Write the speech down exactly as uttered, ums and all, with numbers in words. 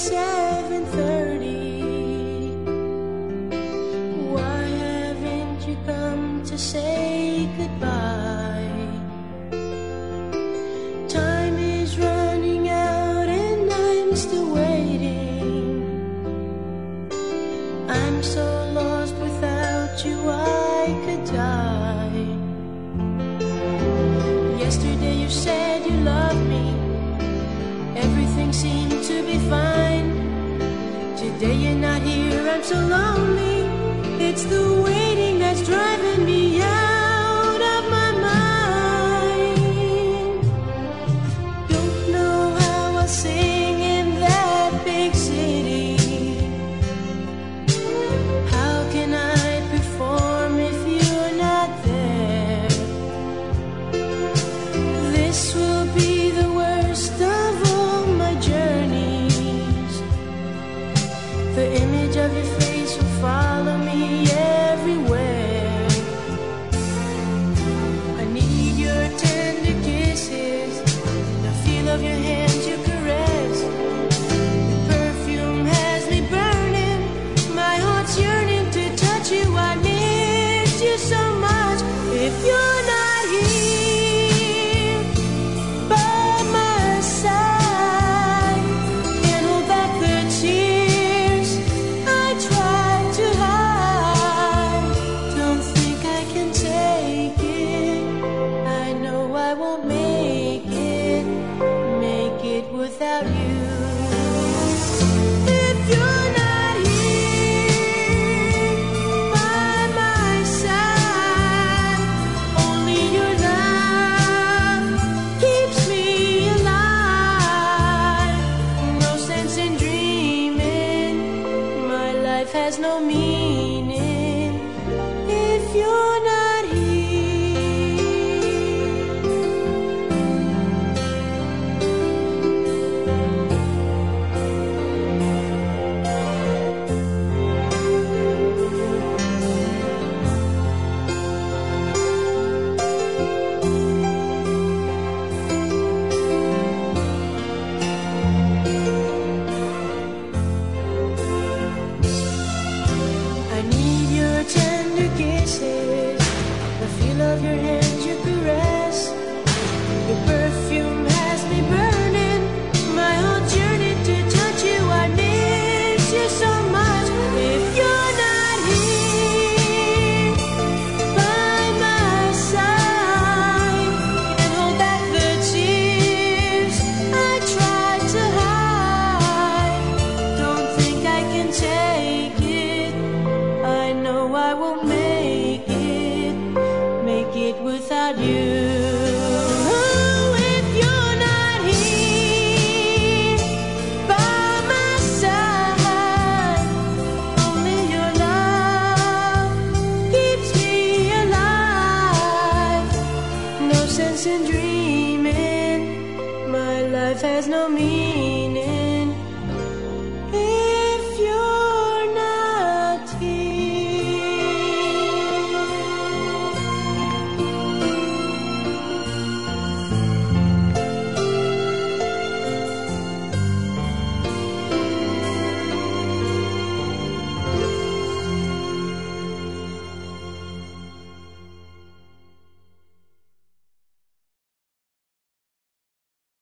seven thirty. Why haven't you come to say goodbye? Time is running out and I'm still waiting. I'm so lost without you, I could die. Yesterday you said you loved me, everything seemed to be fine. Today you're not here, I'm so lonely. It's the waiting that's driving me out of my mind. Don't know how I'll sing in that big city. How can I perform if you're not there? This will be the worst of all my journeys. The image of your face will follow me everywhere. I need your tender kisses, the feel of your hands, your caress. Your perfume has me burning, my heart's yearning to touch you. I miss you so much. If you're not here by my side, can't hold back the tears I try to hide. Don't think I can take it, I know I won't make it, make it without you. If you're not here by my side, only your love keeps me alive. No sense in dreaming, my life has no meaning if you're not here. I need your tender kisses, the feel of your hands, your caress. Your perfume has me burning, my heart's yearning to touch you. I miss you so much. If you're not here by my side, can't hold back the tears I try to hide. Don't think I can take it, I know I won't make it, make it without you.